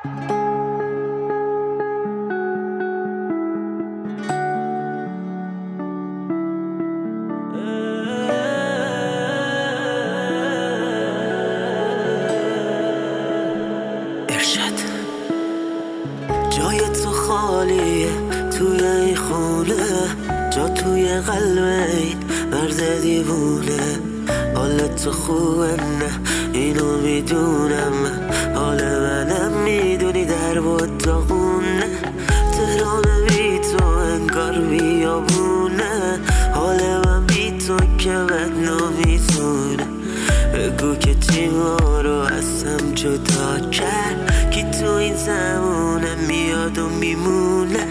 جای تو خالیه توی این خونه، جا توی قلب این مرد دیوونه. حالت تو خوبه نه اینو میدونم، حال منم میدونی در بود داغونه. تهران بی تو انگار بیابونه، حال من بی تو که بد نمیتونه. بگو که چی ما رو از هم جدا کرد، کی تو این زمونه میاد و میمونه.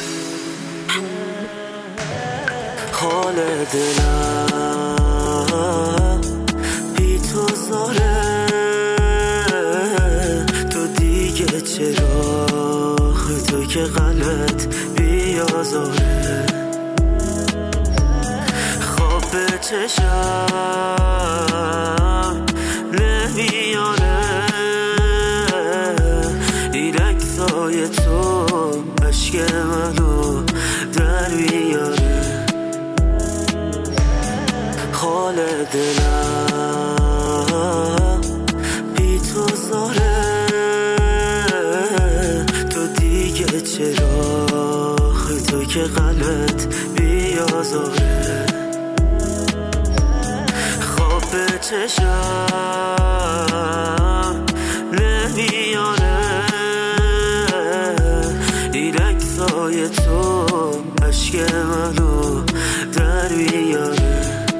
حال دلم بی تو زاره، تو دیگه چرا تو که قلبت بیازاره. خواب به چشم نمیاره، این عکسای تو عشق منو در بیاره. حال دلم بی تو زاره، تو دیگه چرا تو که قلبت بیازاره. خواب به چشم نمیاره، این عکسای تو عشق منو در بیاره.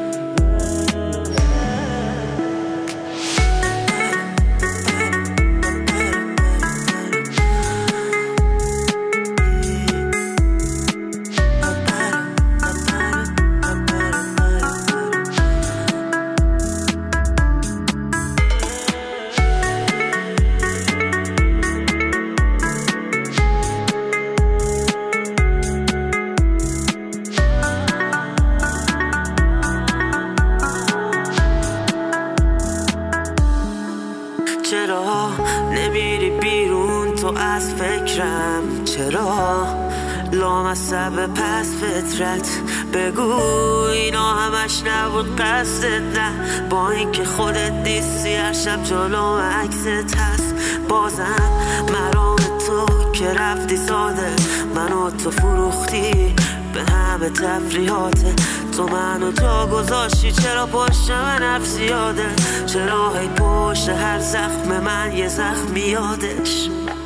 چرا نمیری بیرون تو از فکرم؟ چرا لامصب پس فطرت؟ بگو اینا همش نبود قصدت؟ نه با اینکه خودت نیستی هر شب جلو عکست هست. بازم مرام تو که رفتی ساده، منو تو فروختی به همه تفریحاته. تو منو جا گذاشتی، چرا پشت من حرف زیاده؟ چرا هی پشت هر زخم من یه زخم یادش؟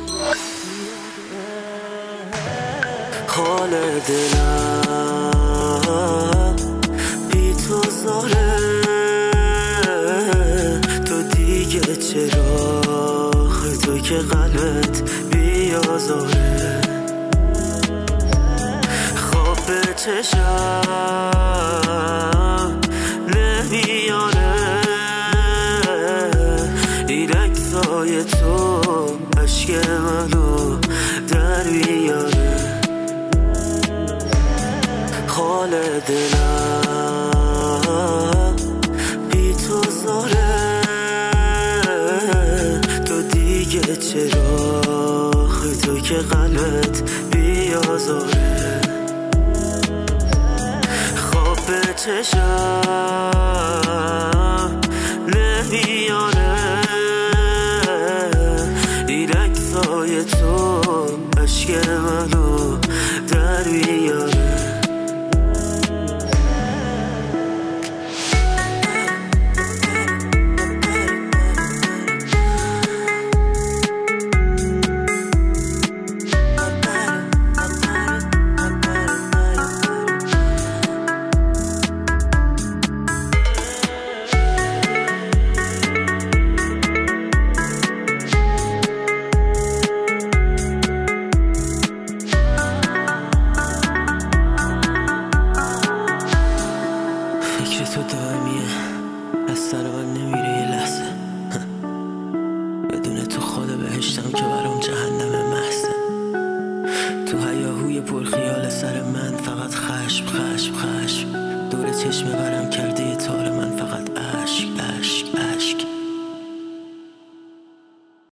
حال دلم بی تو زاره، تو دیگه چرا تو که قلبت بیازاره. خواب به چشم نمیاره، این عکسای تو عشق منو در بیاره. حال دلم بی تو زاره، تو دیگه چرا تو که قلبت بیازاره. خواب به چشم